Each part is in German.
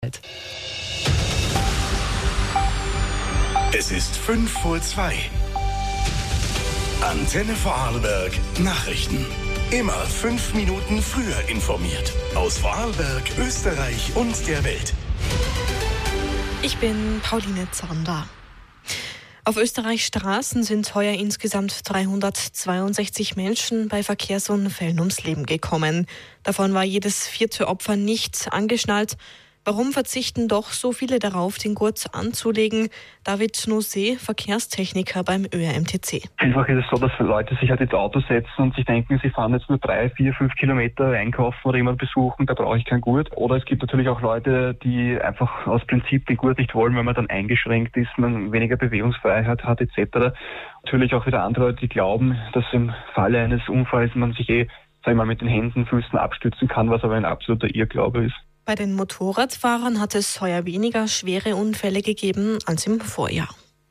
Es ist 5:02. Antenne Vorarlberg Nachrichten. Immer 5 Minuten früher informiert. Aus Vorarlberg, Österreich und der Welt. Ich bin Pauline Zander. Auf Österreichs Straßen sind heuer insgesamt 362 Menschen bei Verkehrsunfällen ums Leben gekommen. Davon war jedes 4. Opfer nicht angeschnallt. Warum verzichten doch so viele darauf, den Gurt anzulegen? David Nosé, Verkehrstechniker beim ÖRMTC. Einfach ist es so, dass Leute sich halt ins Auto setzen und sich denken, sie fahren jetzt nur 3, 4, 5 Kilometer einkaufen oder jemanden besuchen, da brauche ich keinen Gurt. Oder es gibt natürlich auch Leute, die einfach aus Prinzip den Gurt nicht wollen, weil man dann eingeschränkt ist, man weniger Bewegungsfreiheit hat etc. Natürlich auch wieder andere Leute, die glauben, dass im Falle eines Unfalls man sich mit den Händen, Füßen abstützen kann, was aber ein absoluter Irrglaube ist. Bei den Motorradfahrern hat es heuer weniger schwere Unfälle gegeben als im Vorjahr.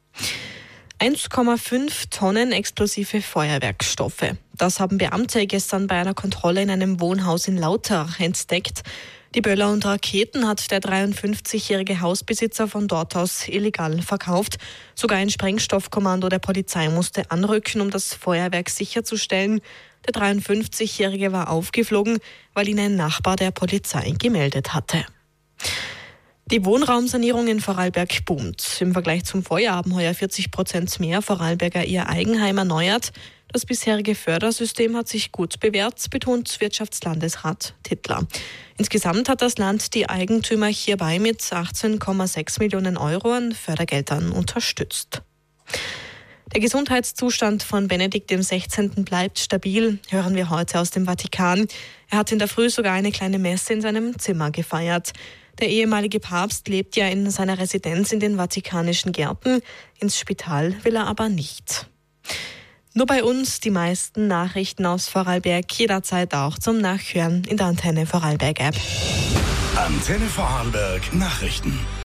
1,5 Tonnen explosive Feuerwerkstoffe. Das haben Beamte gestern bei einer Kontrolle in einem Wohnhaus in Lauterach entdeckt. Die Böller und Raketen hat der 53-jährige Hausbesitzer von dort aus illegal verkauft. Sogar ein Sprengstoffkommando der Polizei musste anrücken, um das Feuerwerk sicherzustellen. Der 53-jährige war aufgeflogen, weil ihn ein Nachbar der Polizei gemeldet hatte. Die Wohnraumsanierung in Vorarlberg boomt. Im Vergleich zum Vorjahr haben heuer 40% mehr Vorarlberger ihr Eigenheim erneuert. Das bisherige Fördersystem hat sich gut bewährt, betont Wirtschaftslandesrat Tittler. Insgesamt hat das Land die Eigentümer hierbei mit 18,6 Millionen Euro an Fördergeldern unterstützt. Der Gesundheitszustand von Benedikt XVI. Bleibt stabil, hören wir heute aus dem Vatikan. Er hat in der Früh sogar eine kleine Messe in seinem Zimmer gefeiert. Der ehemalige Papst lebt ja in seiner Residenz in den Vatikanischen Gärten. Ins Spital will er aber nicht. Nur bei uns die meisten Nachrichten aus Vorarlberg, jederzeit auch zum Nachhören in der Antenne Vorarlberg App. Antenne Vorarlberg Nachrichten.